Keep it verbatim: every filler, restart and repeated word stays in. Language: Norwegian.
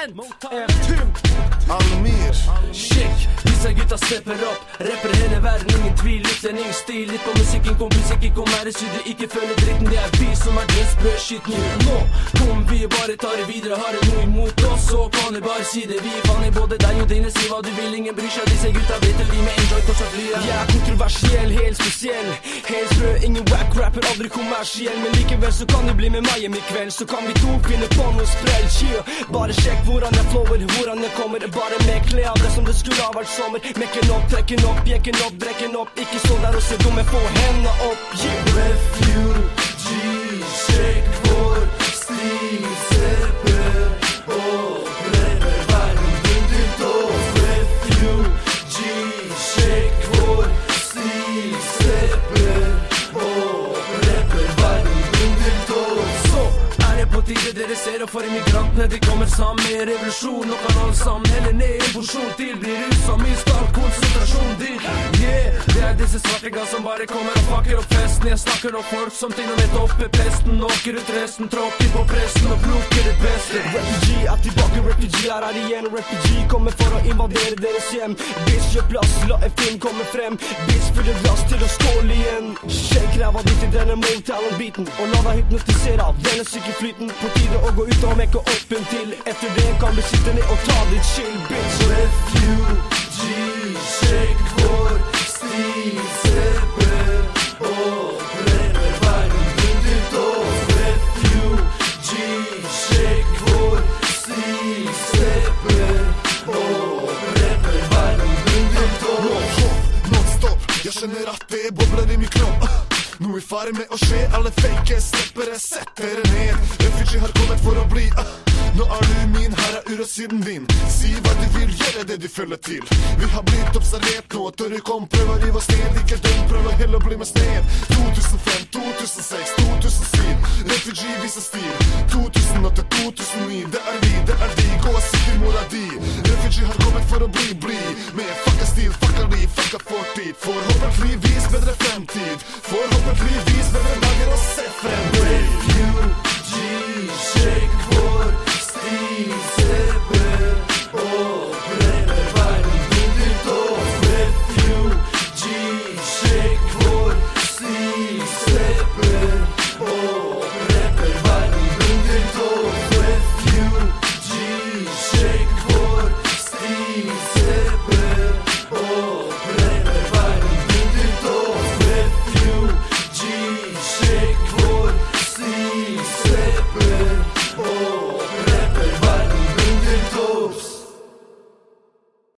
Motoren F-Tum Almir Shake, disse gutta stepper opp. Rapper hele verden, ingen tvil. Utlendingsstil, litt på musikken. Kom musikken, kom her i studio. Ikke føle dritten, det er vi som er dressbrød. Shit nå, nå kom vi bare tar det videre. Har det noe imot oss, så kan du bare si det. Vi er faen i både deg og dine, si hva du vil. Ingen bryr seg, disse gutta vet det. Vi med enjoy fortsatt flyet. Jeg er kontroversiell, helt spesiell. Helt sprø, ingen wack rapper, aldri kommersiell. Men likevel så kan du bli med meg hjem i kveld. Så kan vi to finne på noe sprell. Yeah. Bare sjekk hvordan jeg flower, hvordan jeg kommer. Bare med klær av det som det skulle ha vært sommer. Mekken opp, trekken opp, jekken opp, drekken opp. Ikke stå der og se dumme, få hendene opp. Yeah. Refugee, sjekk vår stil, sepper og brever verden rundt oss. Refugee, sjekk vår stil, sepper og brever verden rundt oss. Så er det på tide dere ser og for immigrantene. De kommer sammen med revolusjon. Nå kan alle sammen heller ned i en porsjon til. Blir rusa, mye stall, konsentrasjon dit. Yeah, det er disse svartinga som bare kommer og fucker opp festen. Jeg snakker om folk som til og med topper pesten. Nåker ut resten, tråkker på pressen og plukker det beste. Refugee er tilbake, refugee er her igjen. Refugee kommer for å invadere deres hjem. Bitch, gjør plass, la en film komme frem. Bitch, fyller glass til å skåle igjen. Shake ræva ditt i denne Motown-biten, og la deg hypnotisere av denne sykeflyten. På tide å gå ut og mekke opp en til. Etter det kan vi sitte ned og ta litt chill, bitch. Refugee, sjekk vår stil, sepper og brever verden rundt oss. Refugee, sjekk vår stil, sepper og brever verden rundt oss. Non-stop, jeg skjønner at det bobler i min kropp. Noe i fare med å skje, alle fake steppere setter ned. Refugee har kommet for å bli. Nå er du min, her er urosiden din. Si hva du vil, gjøre det du føler til. Vi har blitt observert nå, tør du kom, prøv å rive oss ned. Ikke døm, prøv å heller bli med sted. to tusen fem, to tusen seks, to tusen syv. Refugee viser stil. to tusen åtte, to tusen ni. Det er vi, det er de. Gå og si til mora di. Refugee har kommet for å bli, bli. Med fucka stil, fucka liv, fucka fortid. Forhåpentligvis bedre fremtid. Forhåpentligvis bedre dager å se frem.